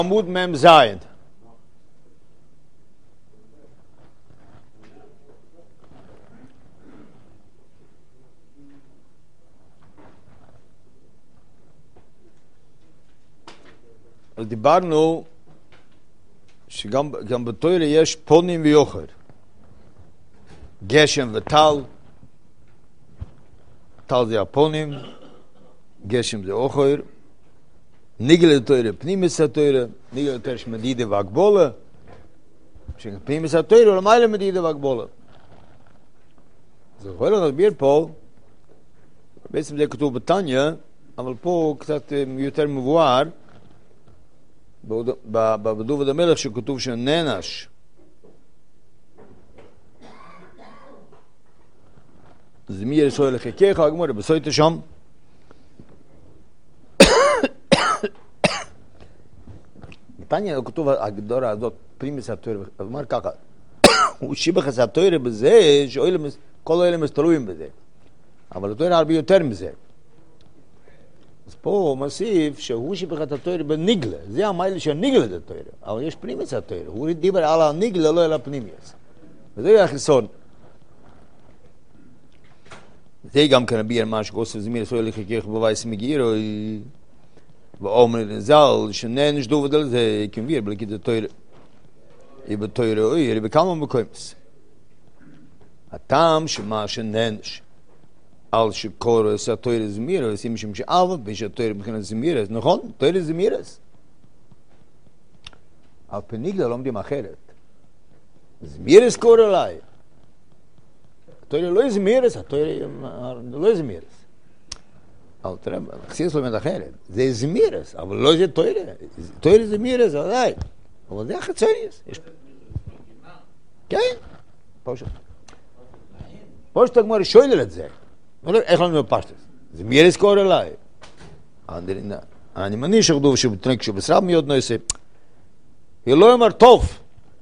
עמוד מם זין. אז דיברנו שגם בתורה יש פונים ויוחד. גשם וטל. טל זה הפונים, גשם זה אוחר. ניגלה תורה, פנימיס התורה, ניגלה תורה שמדידה והגבולה. פנימיס התורה למעלה מדידה והגבולה. אז יכול להסביר פה, בעצם זה כתוב בתניא, אבל פה קצת יותר מבואר, בדוד המלך שכתוב שננש. זמיר ישראל לחיקך, הגמור, בסויטה שם. בתניא כתוב הגדורה הזאת, פרימיס התורה, הוא אומר ככה, הוא שיבח את התורה בזה, כל האלה תלויים בזה. אבל התורה הרבה יותר מזה. אז פה הוא מוסיף שהוא שיבח את התורה בניגלה. זה המייל של ניגלה את התורה. אבל יש פרימיס התורה. הוא דיבר על הניגלה, לא על הפנימיס. וזה יהיה החיסון. זה גם כן רבי ירמן שכוסף זמיר ישראל לחיקך בבייס מגירו ואומר לנזל שננש דובד על זה כמביר בלכית התורה בתורה אוי בכמה מקומס הטעם שמה שננש על שקורס התורה זמירס אם שם שאלו ביש התורה מבחינת זמירס נכון? תורה זמירס על פניגלה לומדים אחרת זמירס קורא אליי התורה לא זמירס, התורה לא זמירס. אבל תראה, חסידות לומד אחרת. זה זמירס, אבל לא זה תורה. תורה זמירס, עדיין. אבל זה החצריס. כן, פשוט. פשוט הגמרא שואל את זה. איך לנו פשטות? זמירס קורא אליי. אני מניח שכתוב שבתנק שבשרב מיוד נעשה. היא לא אומר טוב.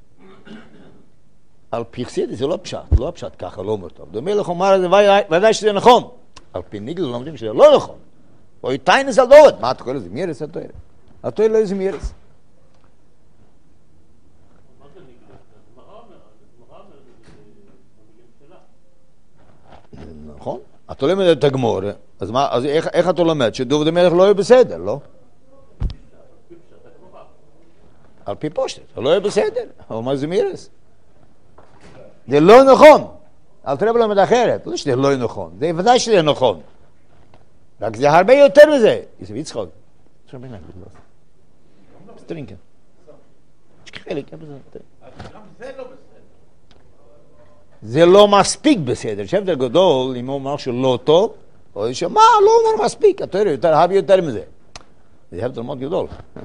על פי חסידות זה לא פשט ככה, לא אומר טוב. דומה לך אומר את זה, ודאי שזה נכון. על פי ניגלה לא אומרים שזה לא נכון. או טיינס על דוד. מה אתה קורא לזה? מירס התורה. התורה לא איזה מירס. נכון? אתה לומד את הגמור, אז איך אתה לומד? שדוד המלך לא יהיה בסדר, לא? על פי פושטת, לא יהיה בסדר. אבל מה זה מירס? זה לא נכון. אל תראה בלמד אחרת. לא שזה לא נכון. זה ודאי שזה נכון. רק זה הרבה יותר מזה. זה ויצחוק. עכשיו בין להגיד לו. סטרינקה. שכחלק. זה לא מספיק בסדר. שבדל גדול, אם הוא אומר שלא טוב, או שמה, לא אומר מספיק. אתה יותר, הרבה יותר מזה. זה הבדל מאוד גדול.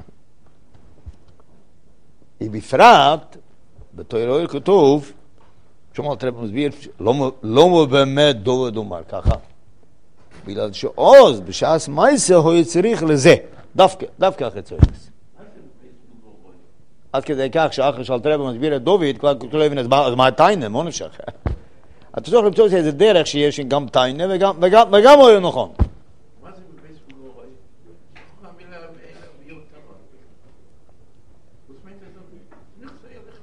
בפרט, בתורה כתוב, שומע תראה מסביר, לא באמת דוד אומר ככה. בגלל שעוז, בשעס מייסה, הוא צריך לזה. דווקא אחרי צוירס. עד כדי כך שאחרי שאל תראה מסביר את דוד, כבר לא הבין, אז מה טיינה? מה נפשך? אתה צריך למצוא איזה דרך שיש גם טיינה וגם הוא נכון. מה זה בבייס הוא לא רואה? מה מילה להיות כמה? הוא סמית את זה, נכסה ילך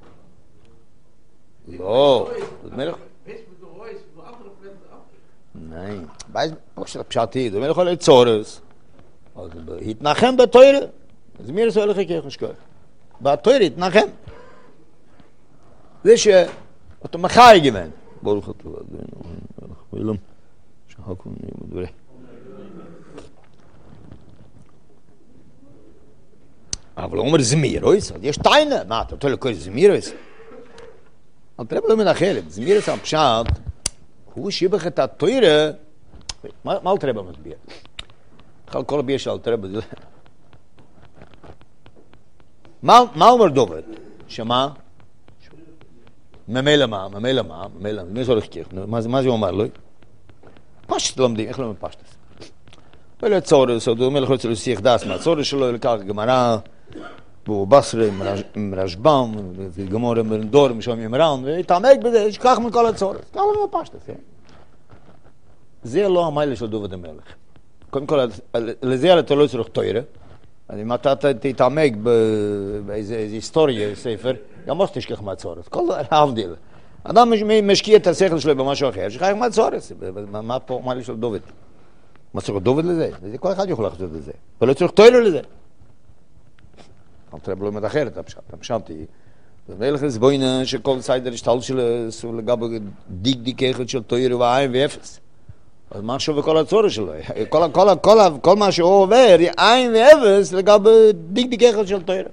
ככה. לא. בייס הוא לא רואה, הוא לא אברה פלט זה אברה. nein. בייס, פשטי, זה מלך עלי צורס. התנחם בתוירה. זה מי רצו הלך הכך נשכוח. בתוירה התנחם. זה שאתה מחי גוון. ברוך אתה אדוני, מלך ואילם. שחקו נעים ודברי. אבל הוא אומר זמירויס, יש טיינה. מה, אתה רוצה לקרוא זמירויס? אבל תראה לא מנחלת. זמירויס הפשט, הוא שיבח את התוירה. מה אל תראה במסביר? כל הביר של אל תראה בזה. מה אומר דובד? שמה? ממילא מה? מי זה הולך כך? מה זה אומר לו? פשט לומדים, איך לומד פשט? ולא צורס, הוא אומר לך רוצה להוסיח דס מהצורס שלו, לקח גמרא, והוא בסרה עם רשב"ם, וגמור עם דור, משום ימרן, והתעמק בזה, שכח מכל הצורס. ככה לומד פשט. זה לא המיילה של דוד המלך. קודם כל, לזה אתה לא צריך תוירה, אם אתה תתעמק באיזה היסטוריה, ספר, גם לא תשכח מהצורת. כל להבדיל. אדם משקיע את השכל שלו במשהו אחר, שכח מהצורת. מה פה, מה יש לו דוד? מה צריך דוד לזה? כל אחד יכול לחזור לזה. ולא צריך תוירו לזה. אתה לא יודע אחרת, אתה פשטתי. ומלך לסבוינה שכל סיידר השתל שלו לגבי דיק אחד של תוירו ועין ואפס. אז מה שווה כל הצורת שלו? כל מה שהוא עובר, עין ואפס לגבי דיק אחד של תוירו.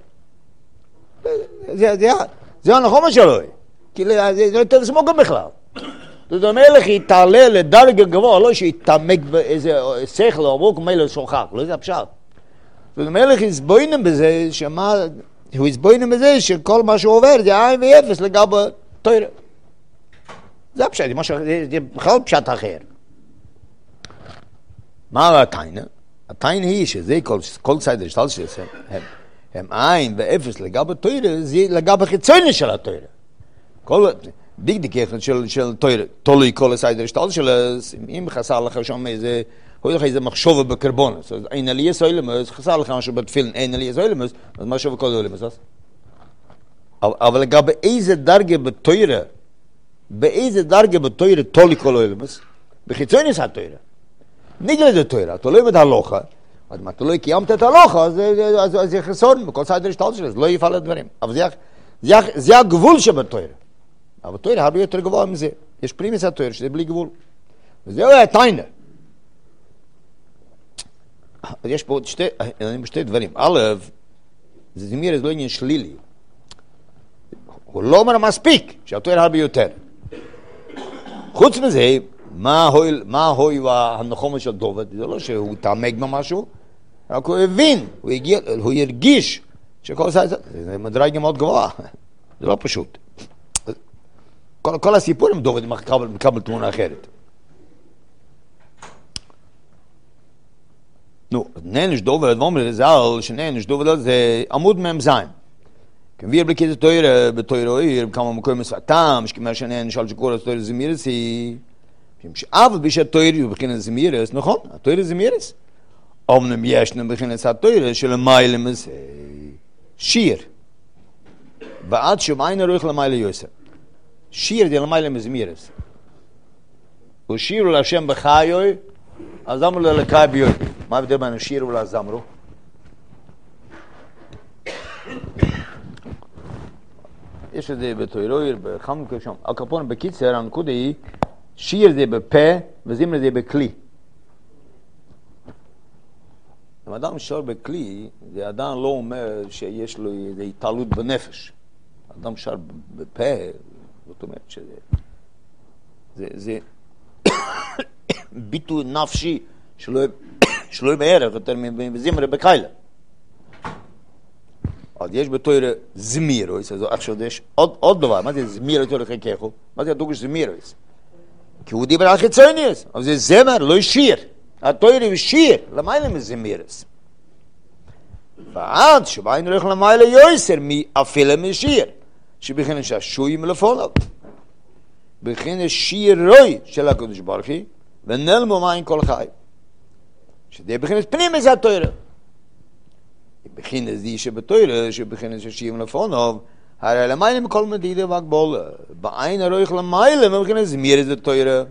זה הנחום שלו. כי זה לא יותר סמוגה בכלל. זאת אומרת, יתעלה לדרגה גבוה, לא שיתעמק באיזה שכל או עמוק מילא שוכח, לא זה הפשט. זאת אומרת, הסבוינם בזה, הוא הסבוינם בזה שכל מה שהוא עובר זה עין ואפס לגבי תוירה. זה הפשט, זה בכלל פשט אחר. מה התיינה? התיינה היא שזה כל סיידר שטל שלהם, הם עין ואפס לגבי תוירה, זה לגבי חיצוני של התוירה. כל דיק אחד של תוירה, תולוי כל הסיידר שטל שלהם, אם חסר לך שם איזה, הוא לך איזה מחשוב בקרבונס, אז אין עלייה סוילמוס, חסר לך משהו בתפילין, אין עלייה סוילמוס, אז משהו בכל סוילמוס, אבל לגבי איזה דרגה בתוירה תולי כל סוילמוס, בחיצוני זה התוירה. נגלה זה תוירה, תולוי את הלוחה, אז מה תולוי קיימת את הלוחה, אז זה חסון בכל סיידר שטל שלהם, לא יפעל הדברים. אבל זה הגבול שבתוירה. אבל תוירה הרבה יותר גבוה מזה. יש פרימיס התוירה שזה בלי גבול. וזה היה תיינה. אז יש פה שתי דברים. א', זה זמיר, זה לא עניין שלילי. הוא לא אומר מספיק, שהתוירה הרבה יותר. חוץ מזה, מה הוי הנחומה של דוד? זה לא שהוא תעמק במשהו, רק הוא הבין, הוא הרגיש שכל זה מדרגה מאוד גבוהה. זה לא פשוט. כל הסיפור עם דוד מקבל תמונה אחרת. נו, נענש דובר, ואומר לזל, שנענש דובר זה עמוד ממזיים. כמביר בלי כזה תוירה, בתוירה עיר, כמה מקום מסעתם, שכמה שנענש על שקורא תוירה זמירס היא, אבל בשביל תוירה הוא בכין זמירס, נכון, התוירה זמירס. אמנם ישנם בכין התוירה של המיילם הזה, שיר. ועד שמיים הרוח למיילה יוסף. שיר די למיילה מזמירס. ושירו להשם בחיוי, אז אמרו לו לקאי ביוי. מה הבדל בין השיר ולזמרו? יש את זה בתוירוי, בחנוכה שם. הקפון בקיצר, הנקודה היא, שיר זה בפה וזמר זה בכלי. אם אדם שר בכלי, זה אדם לא אומר שיש לו איזו התעלות בנפש. אדם שר בפה, זאת אומרת שזה ביטוי נפשי שלא בערך יותר מזמר בקיילה. אז יש בתוירה זמירויס, אז עכשיו יש עוד דבר, מה זה זמירויס הולך לככו? מה זה הדוגש זמירויס? כי הוא דיבר על חיצוניוס, אבל זה זמר, לא שיר. התוירה הוא שיר, למה אין להם זמירויס? ועד שבא אין הולך למעלה יויסר, אפילו משיר, שבכן שהשויים לפוניו. בכן שיר רוי של הקדוש ברוך הוא, ונלמו מים כל חי. שזה בכן פנים איזה התוירה. בכן זה שבתוירה, שבכן ששירים לפוניו, הרי למעלה מכל מדידה והגבולה. בעין הרוח למעלה, ובכן זמיר איזה תוירה.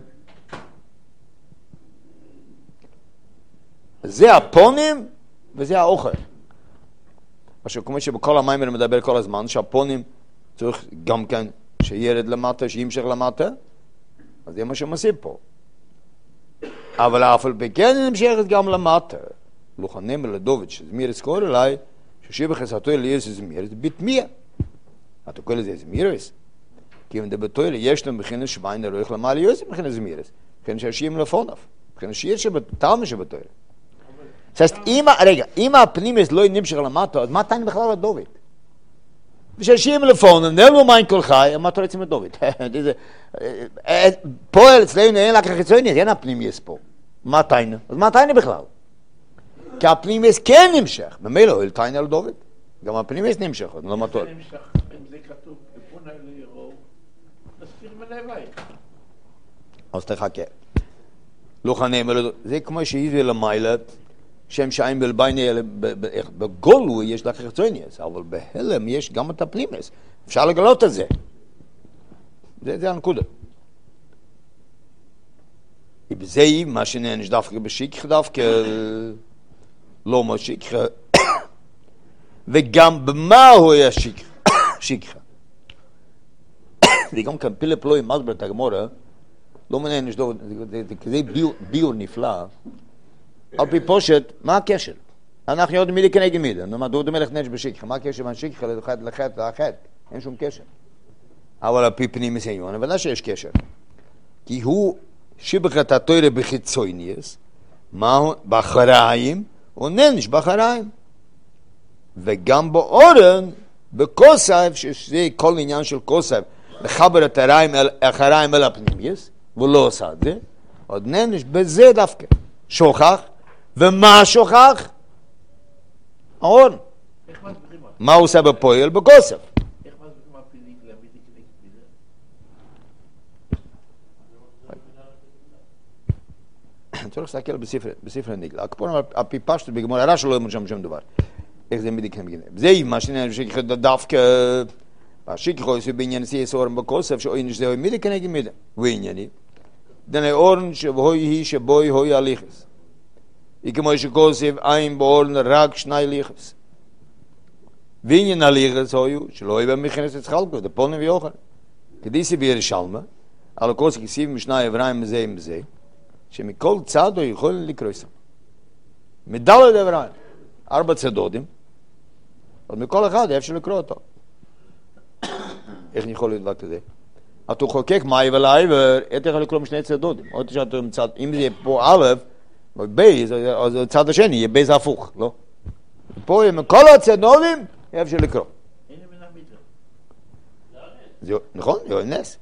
זה הפונים, וזה האוכל. עכשיו, כמו שבכל המים אני מדבר כל הזמן, שהפונים צריך גם כן שירד למטה, שימשך למטה, אז זה מה שמסיב פה. אבל אף על פי כן נמשכת גם למטה. לוחנם לדוד שזמיר יזכור אליי, ששיבח עשתו אלי ירס זמיר, זה ביטמיה. אתה קורא לזה זמירס? כי אם דבתו אלי יש להם בכין השוויין, לא יכול למעלה יוסף בכין זמירס. בכין שהשיים לפוניו. בכין השיר שבתלמה שבתו אלי. זאת אומרת, אם הפנימס לא נמשך למטה, אז מה תעני בכלל לדוד? ושהשיים לפוניו, נלמו מים כל חי, מה אתה רוצים לדוד? פה אצלנו אין רק החיצוני, אין הפנימס פה. מה תעני? אז מה תעני בכלל? כי הפנימס כן נמשך, במילא הוא תעני על דוד. גם הפנימס נמשך, לא מטור. אם זה כתוב, בפונה לירור, תסתיר מלאבי. אז תחכה. לא חנם, זה כמו שהביא למיילה, שם שיים בלבייני, בגולו יש לך חיצוניוס, אבל בהלם יש גם את הפנימס. אפשר לגלות את זה. זה הנקודה. בזה מה שנענש דווקא בשיקחה, דווקא לא מה שיקחה, וגם במה הוא היה שיקחה. וגם כאן פילה פלוי מסבר את הגמורה, לא מנענש דווקא, זה כזה ביור נפלא, על פי פושט, מה הקשר? אנחנו יודעים מידי כנגד מידי, מדוע דומה לך נענש בשיקחה, מה הקשר בין שיקחה לחטא? אין שום קשר. אבל על פי פנים מסעיון, אבל לא שיש קשר. כי הוא שיבח את התורה בחיצוניוס, באחריים, הוא נענש באחריים. וגם באורן, בכוסף, שזה כל עניין של כוסף, לחבר את האחריים אל הפנימיוס, והוא לא עושה את זה, עוד נענש בזה דווקא. שוכח, ומה שוכח? האורן. מה הוא עושה בפועל? בכוסף. צריך להסתכל בספר הנגלה. הכפורם על פי פשטות בגמור הרע שלא יאמר שם שום דבר. איך זה מדיק נמגנה. זה מה שנראה שכחה דווקא השכחה עושה בעניין סייס אורן בכוסף שאוין שזה מדיק נגד מידה. וענייני. דנה אורן שבוי שבוי הוי הליכס. כמו שכוסף אין באורן רק שני ליכס. ועניין הליכס היו שלא יהיה במכנס את חלקו, דפונים ויוכל. כדי סביר שלמה, על הכוסף כסיב משני עבריים מזה עם זה, שמכל צד הוא יכול לקרוא שם. מדלת עבריים, 4 צדודים, אז מכל אחד אפשר לקרוא אותו. איך אני יכול לדבר כזה? אתה חוקק מאי ולעבר, אתה יכול לקרוא משני צדודים. או שאתה מצד, אם זה פה א' או בייז, אז הצד השני יהיה בייז הפוך, לא? פה מכל הצדודים אפשר לקרוא. נכון? זה נס.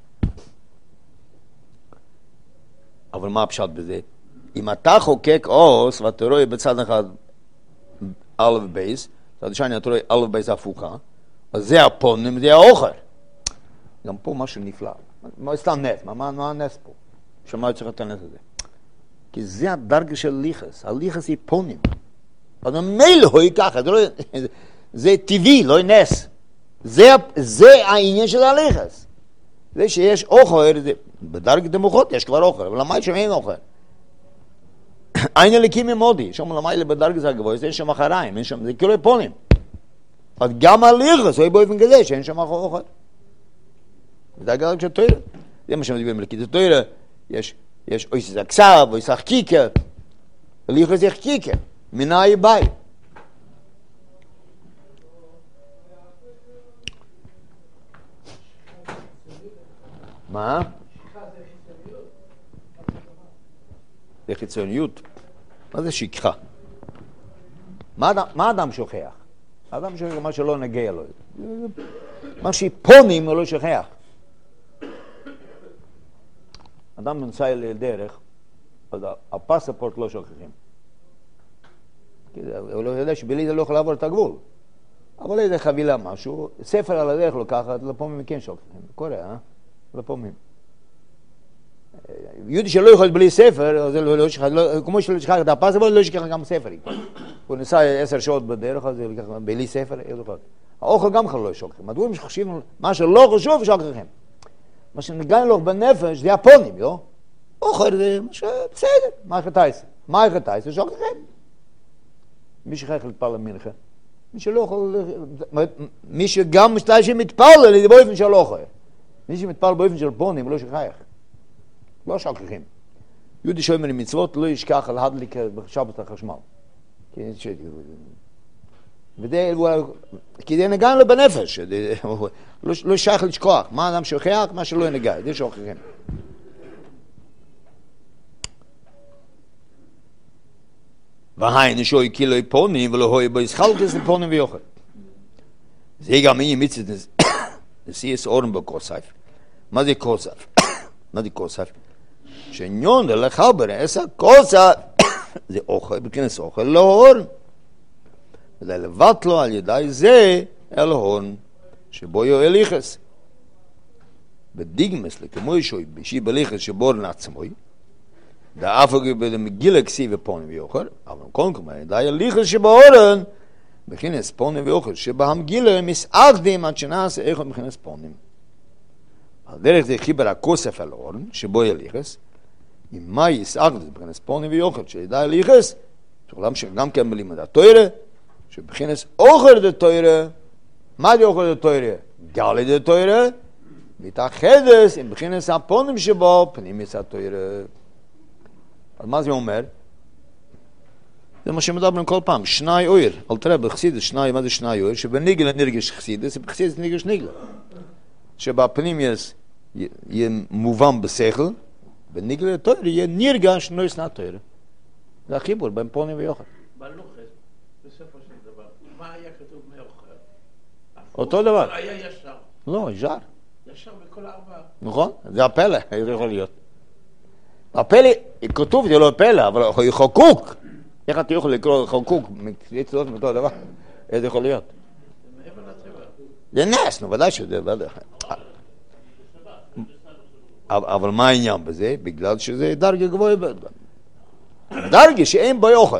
אבל מה הפשט בזה? אם אתה חוקק אוס, ואתה רואה בצד אחד א' בייס, בצד השני אתה רואה א' בייס הפוכה, אז זה הפונים, זה האוחר. גם פה משהו נפלא. סתם נס, מה הנס פה? שמה צריך את הנס הזה? כי זה הדרגה של ליחס. הליחס היא פונים. אז המילא הוא ככה, זה טבעי, לא נס. זה העניין של הליחס. זה שיש אוחר, בדרגת דמוכות יש כבר אוחר, אבל למי שם אין אוחר. אין הליקים ממודי, שם למי בדרגת הגבוה, אין שם אחריים, אין שם, זה כאילו פונים. אז גם הליחס, הוא באופן כזה, שאין שם אוחר. זה הגדול של תוירה. זה מה שמדברים לכי, זה תוירה, יש אויס הכסב, אויס החקיקה, הליחס יחקיקה, מנהי ביי. מה? זה חיצוניות. מה זה שכחה? מה אדם שוכח? אדם שוכח מה שלא נגיע לו. מה שפונים הוא לא שוכח. אדם נוסע לדרך, אז הפספורט לא שוכחים. הוא לא יודע שבלי זה לא יכול לעבור את הגבול. אבל איזה חבילה משהו, ספר על הדרך לוקחת, לפעמים כן שוכחים. קורה, לפעמים. יהודי שלא יכול בלי ספר, כמו שלא שכח את הפספורט, לא שכח גם ספר. הוא נסע 10 שעות בדרך, אז בלי ספר, האוכל גם כבר לא שוכחים. מדברים שחושבים, מה שלא חשוב, שוכחים. מה שנגע לו בנפש, זה הפונים, לא? אוכל זה בסדר, מה החטאיס? מה החטאיס? זה שוכחים. מי שכח להתפלל מנחה, מי שלא יכול, מי שגם משתי שמתפלל, זה באופן של אוכל. מי שמתפלל באופן של פונים, לא שכח. לא שוכחים. יהודי שאומר מצוות לא ישכח על הדליק בשבת החשמל. כי זה נגע לו בנפש. לא שייך לשכוח. מה אדם שוכח? מה שלא נגע. זה שוכחים. והיינו שוי קילוי פונים ולא הוי בישחלקס לפונים ויוכל. זה גם מי מצד נסיעס אורן בקוסף. מה זה קוסף? מה זה קוסף? שעניון לחבר עשה קוסף זה אוכל, בכנס אוכל לא הורן. וזה לבט לו על ידי זה אל הורן שבו יו אליחס. בדיגמס לכמו ישוי בשי בליחס שבורן עצמוי דאף במגילה כסיב פונים ויוכל, אבל קודם כל, די הליכס שבאורן, בכינס פונים ויוכל, שבהמגילה מסעקדים עד שנעשה איכות מכינס פונים. על דרך זה חיבר הכוסף על אורן, שבו יליכס, אם מה יסעקדים בכינס פונים ויוכל, שדי הליכס, שכולם שגם כן בלימוד התוירה, שבכינס אוכל דה תוירה, מה דה אוכל דה תוירה? גלי דה תוירה, מתאחדס עם בכינס הפונים שבו, פנים יסע תוירה. אז מה זה אומר? זה מה שמדברים כל פעם, שנאי אויר. אל תראה, בחסידס, שנאי, מה זה שנאי אויר? שבניגלה נרגש חסידס, בחסידס נרגש ניגלה. שבפנים יהיה מובן בשכל, בניגלה תויר יהיה נרגש נויס נתויר. זה החיבור בין פונים ויוחד. בלוחס, בסופו של דבר, מה היה כתוב מאוחר? אותו דבר. היה ישר. לא, ישר. ישר בכל ארבע. נכון? זה הפלא, איך זה יכול להיות? הפלא, כתוב זה לא פלא, אבל הוא חוקוק. איך אתה יכול לקרוא חוקוק? מצוות מאותו דבר. איך זה יכול להיות? זה מעבר לטבע. זה נס, נו, ודאי שזה. אבל מה העניין בזה? בגלל שזה דרגה גבוהה. דרגה שאין בו יוחר.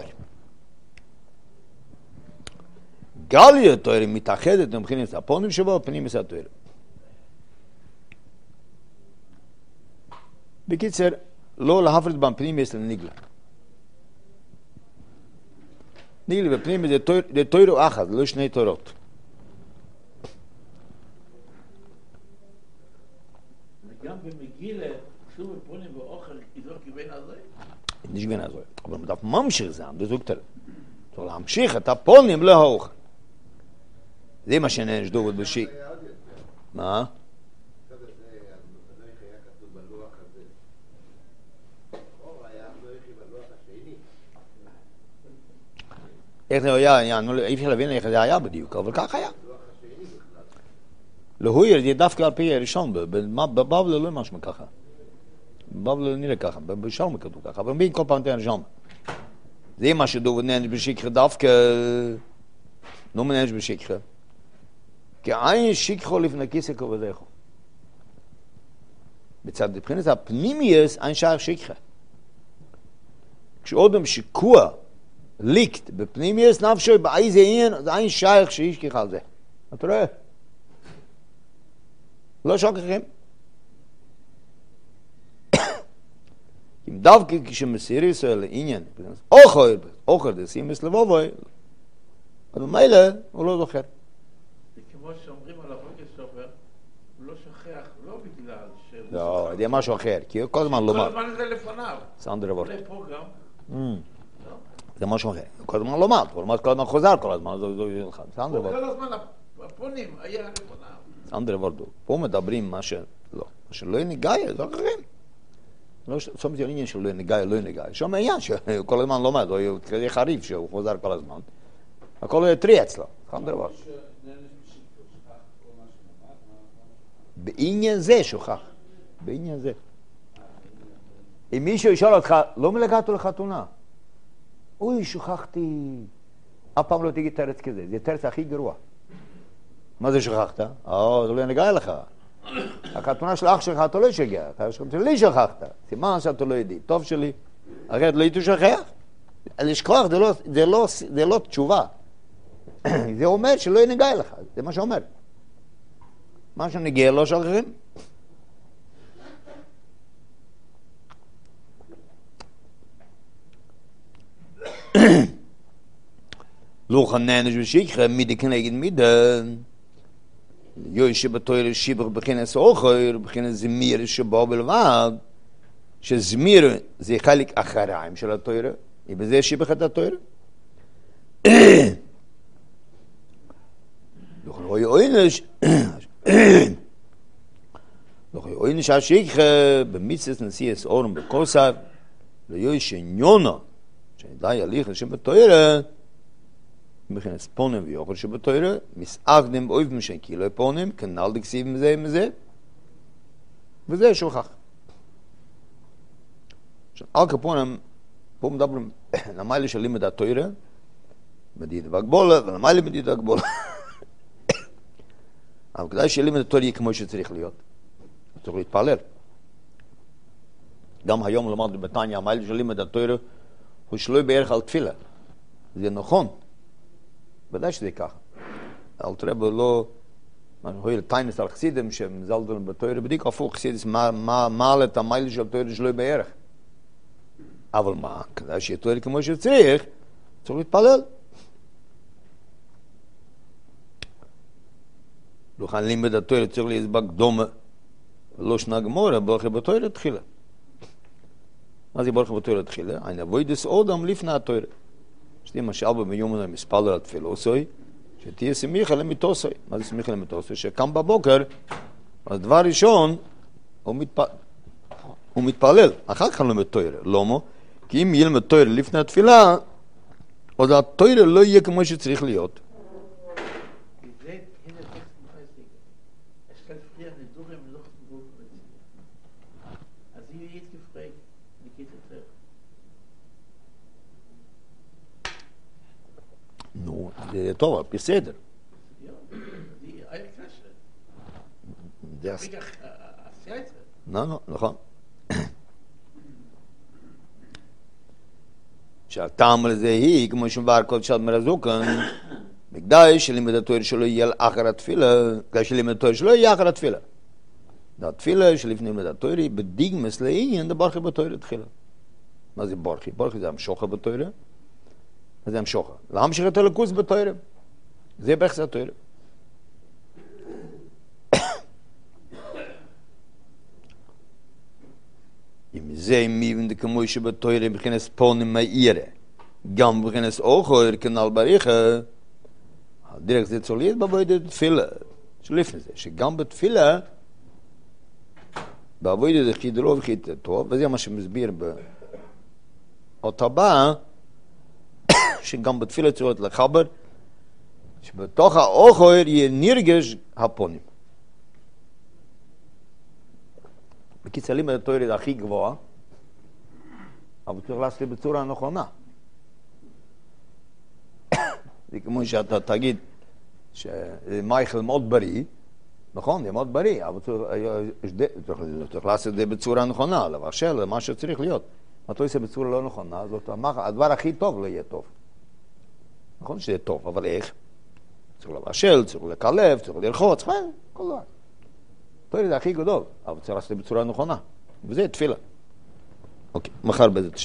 גליה תוירה מתאחדת מבחינת הפונים שבו, הפנים יסע תוירה. בקיצר, לא להפריד בין פנים יש לניגלה. ניגלה ופנים זה תוירו אחד, לא שני תוירות. וגם במגילה, שוב בפונים ואוכל, איזו כיוון הזה? nicht gewinn also. Aber man darf ממשיך sein, das sagt er. So להמשיך את הפונים להוך. זה מה שנהן שדובות בשיק. מה? איך זה היה? אי אפשר להבין איך זה היה בדיוק, אבל כך היה. להויר זה דווקא על פי הראשון, בבבלה לא משהו ככה. בבלה לא נראה ככה, בשלמה כתוב ככה, אבל בין כל פעם תן ראשון. זה מה שדובות נהנש בשיקחה דווקא, לא מנהנש בשיקחה. כי אין שיקחו לפני כיסקו ודאיכו. בצד מבחינת הפנימייס אין שער שיקחה. כשאודם שיקוע ליקט בפנימייס נפשו באיזה עניין, אז אין שער שישכח על זה. אתה רואה? לא שוכחים. אם דווקא כשמסיר ישראל לעניין, אוכל דסימס לבובוי, אז מילא הוא לא זוכר. זה כמו שאומרים על הבוקר סופר, הוא לא שוכח, לא בגלל שהוא... לא, זה משהו אחר, כי כל הזמן לומר. כל הזמן זה לפניו. זה אנדר וורט. אולי פה גם. זה משהו אחר. כל הזמן לומר, כל הזמן חוזר כל הזמן, זה אנדר וורט. כל הזמן הפונים היה לפניו. זה אנדר וורט. פה מדברים מה שלא ניגאי, זה אחרים. זאת זה עניין של לא ניגאי, לא ניגאי. שם העניין שכל הזמן לומד, או יהיה חריף שהוא חוזר כל הזמן. הכל יהיה טרי אצלו. זה אנדר וורט. בעניין זה שוכח. בעניין זה. אם מישהו ישאל אותך, לא מלגעתו לחתונה. אוי, שוכחתי. אף פעם לא תגיד תרץ כזה. זה תרץ הכי גרוע. מה זה שכחת? זה לא נגע לך. החתונה של אח שלך אתה לא שגע. לי שכחת. סימן שאתה לא ידיד. טוב שלי. אחרת לא הייתו שכח. לשכוח זה לא תשובה. זה אומר שלא נגע לך. זה מה שאומר. מה שנגיע לא שוכחים. לא חננש ושיקחה מידי כנגד מידה. יוי שבתויר שיבח בכנס אוכר, בכנס זמיר שבא בלבד, שזמיר זה חלק אחריים של התויר, ובזה שיבח את התויר. לא יוענש, לא יוענש השיקחה במצס נשיאס אורם בקוסף, לא יוי שניונה, שדי הליך לשם בתויר, מבחינת פונים ויוכל שבתוירה, מסעקדם באויבים שאין קילו פונים, כנל דקסיב מזה ומזה, וזה שוכח. עכשיו, על כפונים, פה מדברים, למעלה של לימד התוירה, מדיד והגבולה, ולמעלה מדיד והגבולה. אבל כדאי שלימד התוירה יהיה כמו שצריך להיות. צריך להתפלל. גם היום למדנו בתניא, המייל של לימוד התורה הוא שלא בערך על תפילה. זה נכון. ודאי שזה ככה. אל תראה לא... הואיל טיינס על חסידים שמזלדלים בתורה, בדיוק הפוך חסידס מעלה את המייל של תורה שלא בערך. אבל מה? כדי שיהיה תורה כמו שצריך, צריך להתפלל. לא כאן לימוד התורה צריך להסבק דומה, ולא שנה גמורה, ברכי בתורה תחילה. מה זה ברכי בתורה תחילה? אני אבוידס אודם לפני התורה. שתהיה משאל במיומנו מספלל על תפילוסוי, שתהיה סמיכה למיתוסוי. מה זה סמיכה למיתוסוי? שקם בבוקר, אז דבר ראשון, הוא מתפלל. אחר כך לומד תורה. למה? כי אם ילמד תורה לפני התפילה, אז התורה לא יהיה כמו שצריך להיות. נו, זה טוב, על פי סדר. נכון. שהטעם לזה היא, כמו שמבאר כל שד מרזוקן, בכדי שלימד התורה שלו יהיה אחר התפילה, כדי שלימד התורה שלו יהיה אחר התפילה. התפילה שלפני לימד התורה היא בדיגמס לעניין דברכי בתורה תחילה. מה זה ברכי? ברכי זה המשוכר בתורה. אז זה המשוכר. להמשיך את הלכוס בתורה. זה בערך זה התורה. אם זה מיבן כמו שבתורה בכנס פונים מאירה, גם בכנס אוכר כנל בריחה, דרך זה צוליד בעבודת תפילה. שלפני זה, שגם בתפילה, בעבודת חידלו וחידלו טוב, וזה מה שמסביר באות הבאה, שגם בתפילה צריך לחבר, שבתוך האוכר יהיה נרגש הפונים. בקיצור, לימוד התורה הכי גבוהה, אבל צריך לעשות בצורה נכונה. זה כמו שאתה תגיד שמייכל מאוד בריא, נכון, זה מאוד בריא, אבל צריך לעשות את זה בצורה נכונה, לבשל למה שצריך להיות. אם אתה עושה בצורה לא נכונה, זאת הדבר הכי טוב לא יהיה טוב. נכון שזה טוב, אבל איך? צריך לבשל, צריך לקלב, צריך ללחוץ, כל דבר. תורה זה הכי גדול, אבל צריך לעשות בצורה נכונה. וזה תפילה. אוקיי, מחר בזה